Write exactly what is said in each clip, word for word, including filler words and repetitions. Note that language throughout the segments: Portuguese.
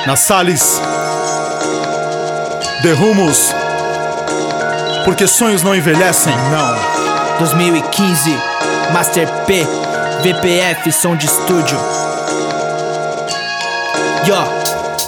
Na Salles, de Rumos, porque sonhos não envelhecem, não. dois mil e quinze, Master P, V P F, som de estúdio. Yo.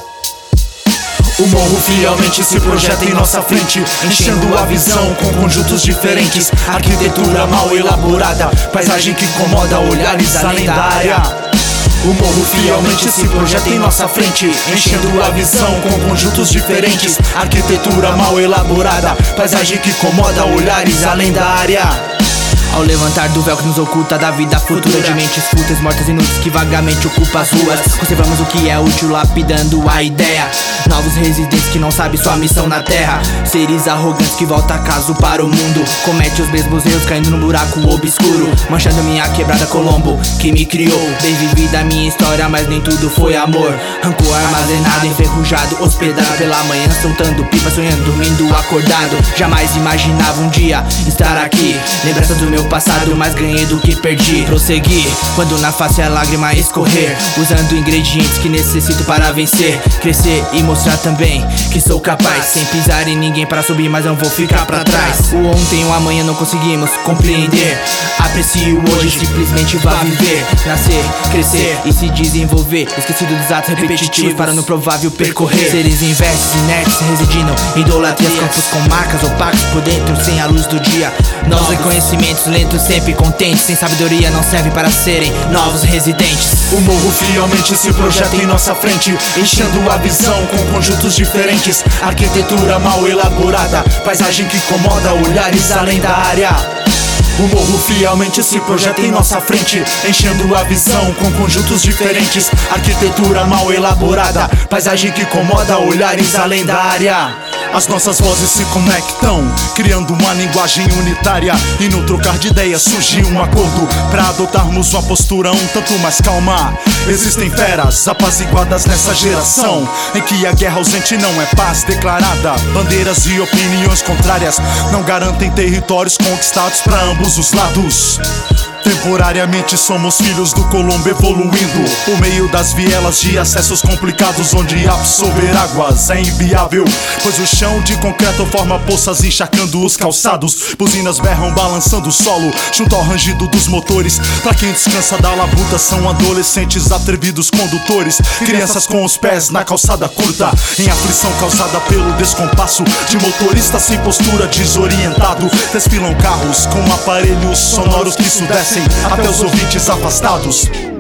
O morro fielmente se projeta em nossa frente, enchendo a visão com conjuntos diferentes. Arquitetura mal elaborada, paisagem que incomoda olhares além da área. O morro fielmente se projeta em nossa frente, enchendo a visão com conjuntos diferentes. Arquitetura mal elaborada, paisagem que incomoda olhares além da área. Ao levantar do véu que nos oculta da vida futura, de mentes fúteis, mortas inúteis que vagamente ocupam as ruas, conservamos o que é útil, lapidando a ideia. Novos residentes que não sabem sua missão na terra, seres arrogantes que voltam acaso para o mundo, comete os mesmos erros caindo num buraco obscuro, manchando minha quebrada Colombo que me criou. Bem vivida a minha história, mas nem tudo foi amor. Rancor armazenado, enferrujado, hospedado pela manhã, soltando pipa, sonhando, dormindo, acordado. Jamais imaginava um dia estar aqui, lembrança do meu passado, mas ganhei do que perdi. Prossegui, quando na face a lágrima escorrer, usando ingredientes que necessito para vencer, crescer e mostrar também que sou capaz, sem pisar em ninguém para subir, mas não vou ficar pra trás. O ontem e o amanhã não conseguimos compreender, aprecie o hoje, simplesmente vá viver, nascer, crescer e se desenvolver, esquecido dos atos repetitivos para no provável percorrer. Seres inversos, inertes, residindo idolatrias, campos com marcas opacas por dentro, sem a luz do dia. Novos reconhecimentos lentos, sempre contentes, sem sabedoria não serve para serem novos residentes. O morro fielmente se projeta em nossa frente, enchendo a visão com conjuntos diferentes. Arquitetura mal elaborada, paisagem que incomoda olhares além da área. O morro fielmente se projeta em nossa frente, enchendo a visão com conjuntos diferentes. Arquitetura mal elaborada, paisagem que incomoda olhares além da área. As nossas vozes se conectam, criando uma linguagem unitária, e no trocar de ideias surgiu um acordo pra adotarmos uma postura um tanto mais calma. Existem feras apaziguadas nessa geração, em que a guerra ausente não é paz declarada. Bandeiras e opiniões contrárias não garantem territórios conquistados pra ambos os lados. Temporariamente somos filhos do Colombo evoluindo por meio das vielas de acessos complicados, onde absorver águas é inviável, pois o chão de concreto forma poças encharcando os calçados. Buzinas berram balançando o solo junto ao rangido dos motores. Pra quem descansa da labuta são adolescentes atrevidos condutores, crianças com os pés na calçada curta, em aflição causada pelo descompasso de motorista sem postura, desorientado. Desfilam carros com aparelhos sonoros que sudecem até os ouvintes afastados.